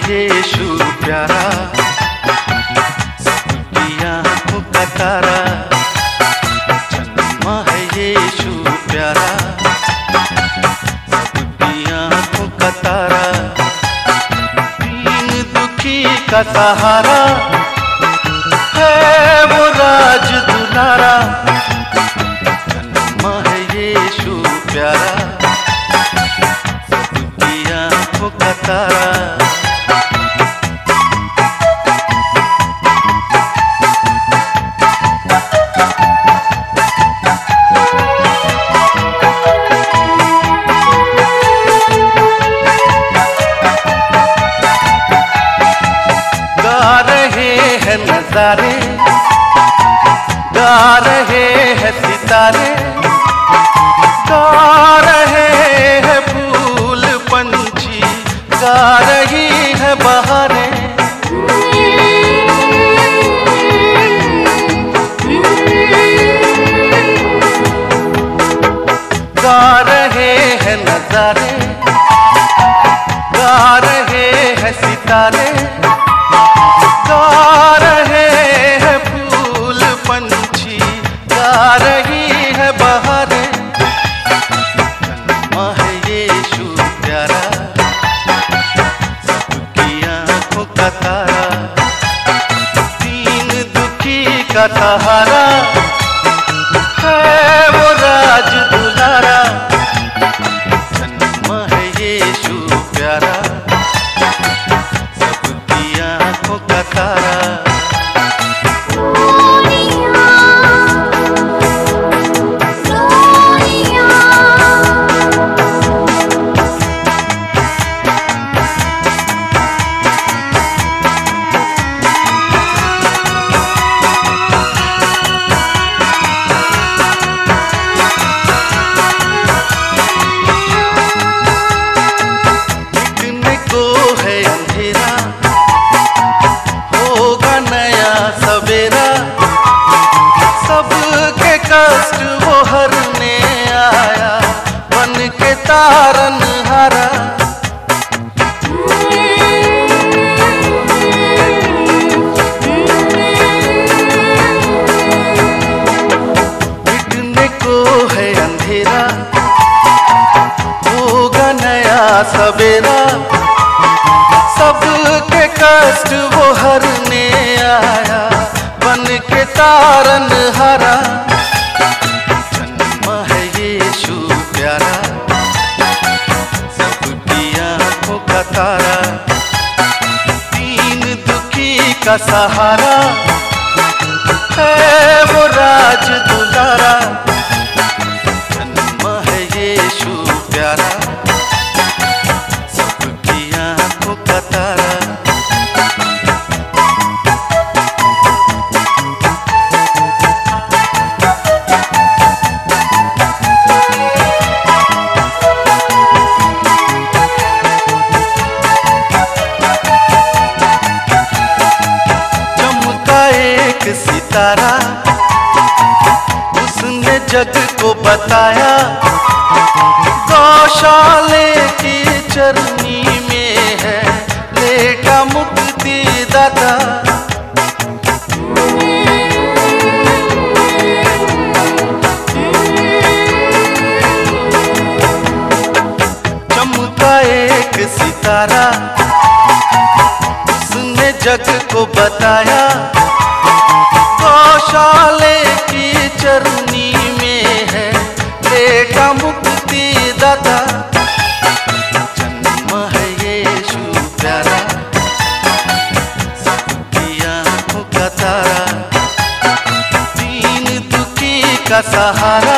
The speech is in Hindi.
यीशु प्यारा, सबकी आंखों का तारा। जन्मा है यीशु प्यारा, सबकी आंखों का तारा। दीन दुखी का सहारा है वो राज दुलारा। जन्मा है यीशु प्यारा, सबकी आंखों का तारा। नजारे गा रहे हैं सितारे, गा रहे हैं फूल पंछी, गा रही है बहारें। गा रहे हैं नजारे, गा रहे हैं सितारे, गा रहे हैं फूल पंछी, गा रही है बहारें। जन्मा है यीशु प्यारा, सबकी आंखों का तारा। दीन दुखी का सहारा है वो राज दुलारा। जन्मा है यीशु प्यारा, सबकी आंखों का तारा। कष्ट वो हरने आया, बन के तारन हारा। मिटने को है अंधेरा, होगा नया सवेरा। सबके कष्ट वो हरने आया, बन के तारन हारा। तारा दीन दुखी का सहारा है वो राज दुलारा। जन्मा है यीशु प्यारा, सबकी आंखों का तारा। सितारा उसने जग को बताया, गौशाले की चरनी में है लेटा मुक्ति दाता। चमका एक सितारा उसने जग को बताया, गौशाले की चरनी में है लेटा मुक्ति दाता। जन्मा है यीशु प्यारा, सबकी आंखों का तारा। दीन दुखी का सहारा